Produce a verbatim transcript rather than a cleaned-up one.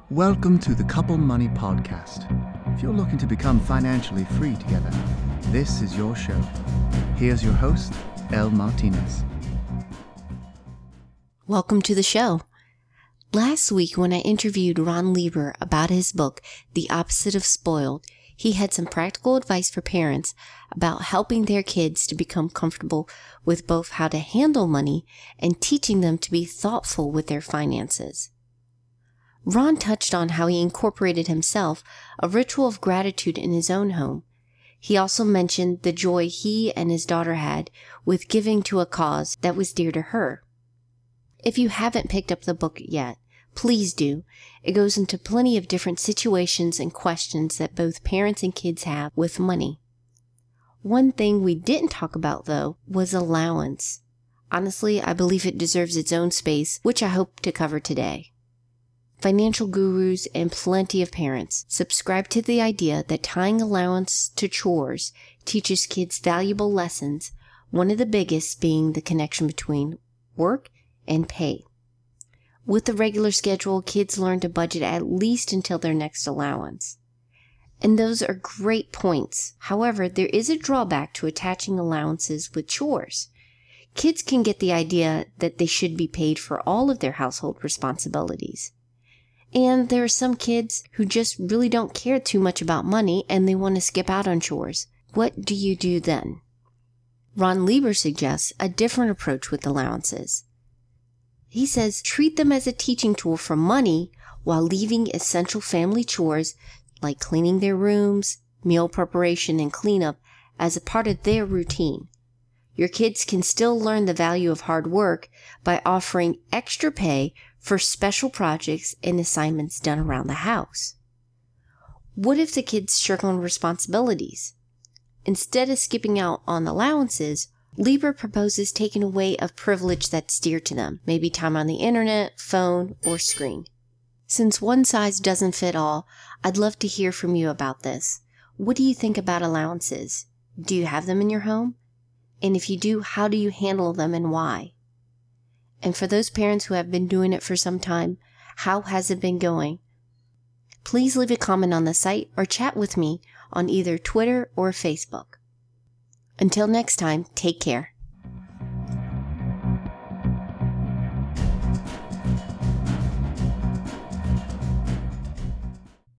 Welcome to the Couple Money Podcast. If you're looking to become financially free together, this is your show. Here's your host, Elle Martinez. Welcome to the show. Last week when I interviewed Ron Lieber about his book, The Opposite of Spoiled, he had some practical advice for parents about helping their kids to become comfortable with both how to handle money and teaching them to be thoughtful with their finances. Ron touched on how he incorporated himself a ritual of gratitude in his own home. He also mentioned the joy he and his daughter had with giving to a cause that was dear to her. If you haven't picked up the book yet, please do. It goes into plenty of different situations and questions that both parents and kids have with money. One thing we didn't talk about, though, was allowance. Honestly, I believe it deserves its own space, which I hope to cover today. Financial gurus and plenty of parents subscribe to the idea that tying allowance to chores teaches kids valuable lessons, one of the biggest being the connection between work and pay. With the regular schedule, kids learn to budget at least until their next allowance. And those are great points. However, there is a drawback to attaching allowances with chores. Kids can get the idea that they should be paid for all of their household responsibilities. And there are some kids who just really don't care too much about money and they want to skip out on chores. What do you do then? Ron Lieber suggests a different approach with allowances. He says treat them as a teaching tool for money while leaving essential family chores like cleaning their rooms, meal preparation, and cleanup as a part of their routine. Your kids can still learn the value of hard work by offering extra pay for special projects and assignments done around the house. What if the kids shirk on responsibilities? Instead of skipping out on allowances, Lieber proposes taking away a privilege that's dear to them, maybe time on the internet, phone, or screen. Since one size doesn't fit all, I'd love to hear from you about this. What do you think about allowances? Do you have them in your home? And if you do, how do you handle them and why? And for those parents who have been doing it for some time, how has it been going? Please leave a comment on the site or chat with me on either Twitter or Facebook. Until next time, take care.